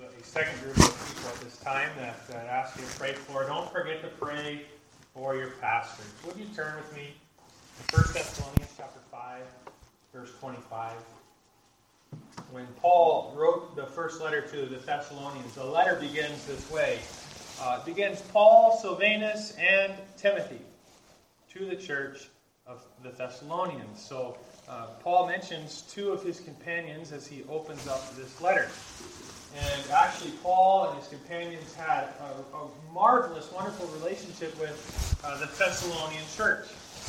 a second group of people at this time that ask you to pray for. Don't forget to pray for your pastors. Would you turn with me to 1 Thessalonians chapter 5, verse 25? When Paul wrote the first letter to the Thessalonians, the letter begins this way. It begins, Paul, Silvanus, and Timothy to the church of the Thessalonians. So Paul mentions two of his companions as he opens up this letter. And actually, Paul and his companions had a marvelous, wonderful relationship with the Thessalonian church.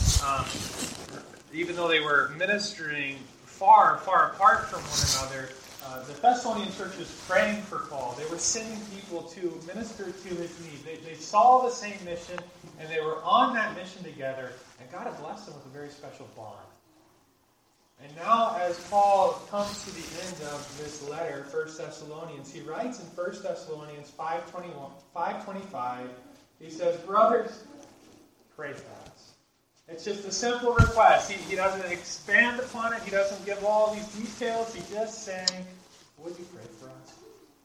Even though they were ministering far, far apart from one another, the Thessalonian church was praying for Paul. They were sending people to minister to his needs. They saw the same mission, and they were on that mission together, and God had blessed them with a very special bond. And now, as Paul comes to the end of this letter, 1 Thessalonians, he writes in 1 Thessalonians 5:25, he says, brothers, pray for us. It's just a simple request. He doesn't expand upon it. He doesn't give all these details. He's just saying, would you pray for us?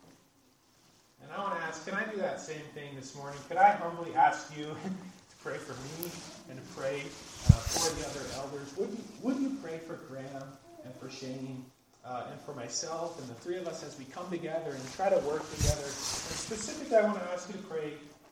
And I want to ask, can I do that same thing this morning? Could I humbly ask you to pray for me and to pray for the other elders? Would you pray for Graham and for Shane and for myself and the three of us as we come together and try to work together? And specifically, I want to ask you to pray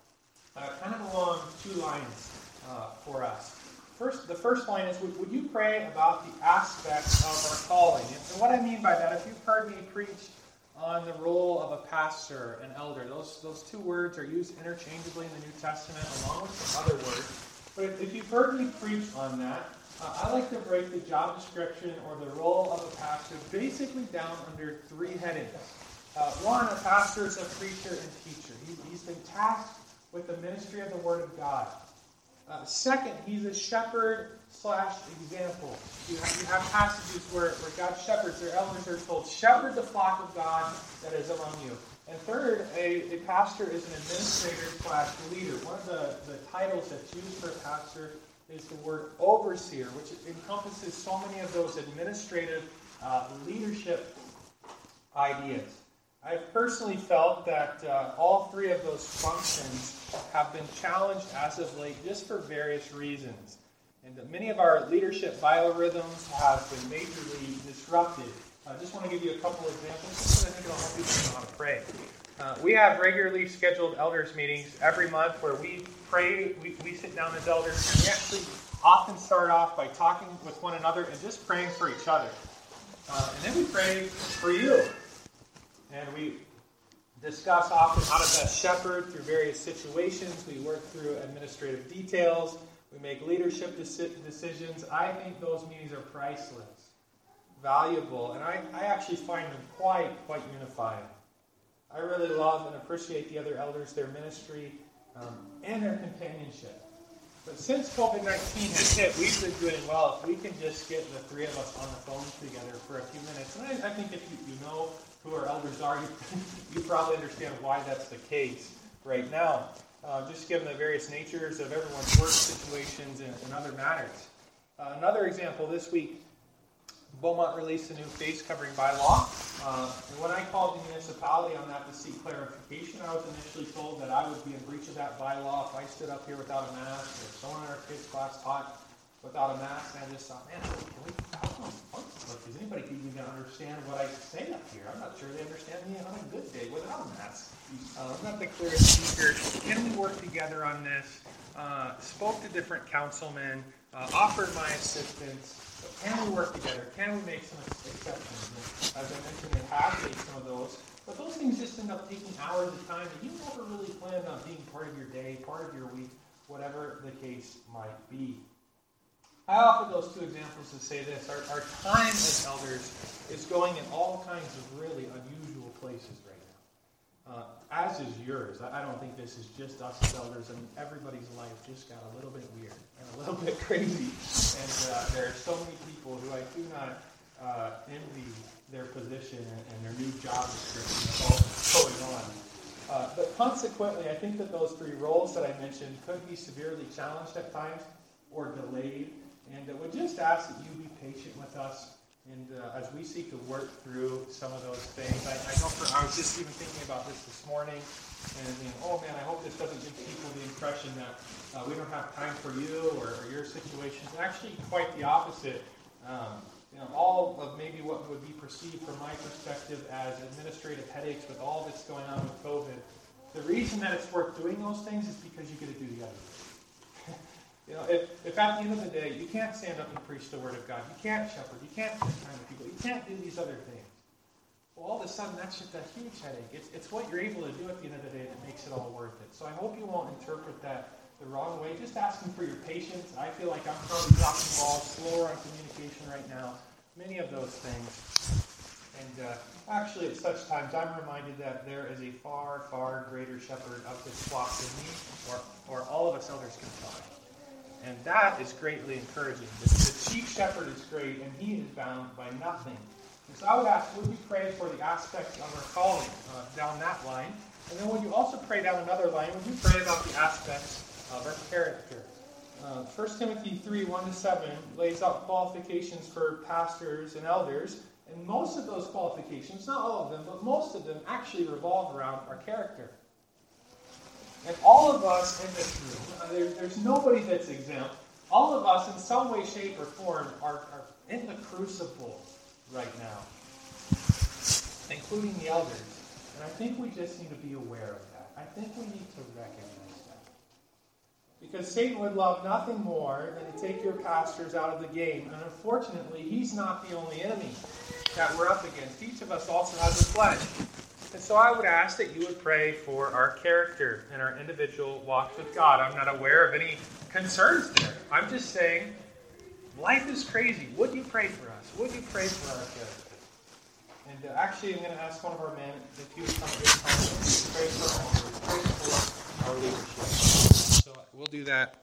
kind of along two lines for us. The first line is, would you pray about the aspects of our calling? And what I mean by that, if you've heard me preach on the role of a pastor, an elder, those two words are used interchangeably in the New Testament along with some other words. But if you've heard me preach on that, I like to break the job description or the role of a pastor basically down under three headings. One, a pastor is a preacher and teacher. He's been tasked with the ministry of the Word of God. Second, he's a shepherd/example. You have passages where God's shepherds, their elders are told, shepherd the flock of God that is among you. And third, a pastor is an administrator/leader. One of the titles that's used for a pastor is the word overseer, which encompasses so many of those administrative leadership ideas. I've personally felt that all three of those functions have been challenged as of late just for various reasons. And many of our leadership biorhythms have been majorly disrupted. I just want to give you a couple examples because I think it'll help you know how to pray. We have regularly scheduled elders meetings every month where we pray, we sit down as elders, and we actually often start off by talking with one another and just praying for each other. And then we pray for you. And we discuss often how to best shepherd through various situations. We work through administrative details. We make leadership decisions. I think those meetings are priceless, valuable, and I actually find them quite unifying. I really love and appreciate the other elders, their ministry, and their companionship. But since COVID-19 has hit, we've been doing well if we can just get the three of us on the phone together for a few minutes. And I think if you know who our elders are, you probably understand why that's the case right now. Just given the various natures of everyone's work situations and other matters. Another example, this week, Beaumont released a new face covering bylaw. And when I called the municipality on that to seek clarification, I was initially told that I would be in breach of that bylaw if I stood up here without a mask, or if someone in our kids' class taught without a mask. And I just thought, man, is anybody even going to understand what I say up here? I'm not sure they understand me on a good day without a mask. I'm not the clearest speaker. Can we work together on this? Spoke to different councilmen, offered my assistance. Can we work together? Can we make some exceptions? As I mentioned, they have made some of those. But those things just end up taking hours of time that you never really planned on being part of your day, part of your week, whatever the case might be. I offer those two examples to say this. Our time as elders is going in all kinds of really unusual places right now. As is yours. I don't think this is just us as elders. I mean, everybody's life just got a little bit weird and a little bit crazy. And there are so many people who I do not envy their position and their new job description of all that's going on. But consequently, I think that those three roles that I mentioned could be severely challenged at times or delayed. And would just ask that you be patient with us And as we seek to work through some of those things, I know I was just even thinking about this morning, and oh man, I hope this doesn't give people the impression that we don't have time for you or your situations. Actually, quite the opposite. All of maybe what would be perceived from my perspective as administrative headaches with all that's going on with COVID, the reason that it's worth doing those things is because you get to do the other things. If at the end of the day you can't stand up and preach the Word of God, you can't shepherd, you can't spend time with people, you can't do these other things, well, all of a sudden that's just a huge headache. It's what you're able to do at the end of the day that makes it all worth it. So I hope you won't interpret that the wrong way. Just asking for your patience. I feel like I'm probably dropping balls, slower on communication right now. Many of those things. And actually, at such times, I'm reminded that there is a far, far greater shepherd of this flock than me, or all of us elders can find. And that is greatly encouraging. The chief shepherd is great, and he is bound by nothing. And so I would ask, would you pray for the aspects of our calling down that line? And then would you also pray down another line? Would you pray about the aspects of our character? 1 Timothy 3, 1-7 lays out qualifications for pastors and elders, and most of those qualifications, not all of them, but most of them actually revolve around our character. And all of us in this room, there's nobody that's exempt. All of us in some way, shape, or form are in the crucible right now, including the elders. And I think we just need to be aware of that. I think we need to recognize that. Because Satan would love nothing more than to take your pastors out of the game. And unfortunately, he's not the only enemy that we're up against. Each of us also has a flesh. And so I would ask that you would pray for our character and our individual walks with God. I'm not aware of any concerns there. I'm just saying, life is crazy. Would you pray for us? Would you pray for our character? And actually, I'm going to ask one of our men if he would come to this time and pray for our leadership. So we'll do that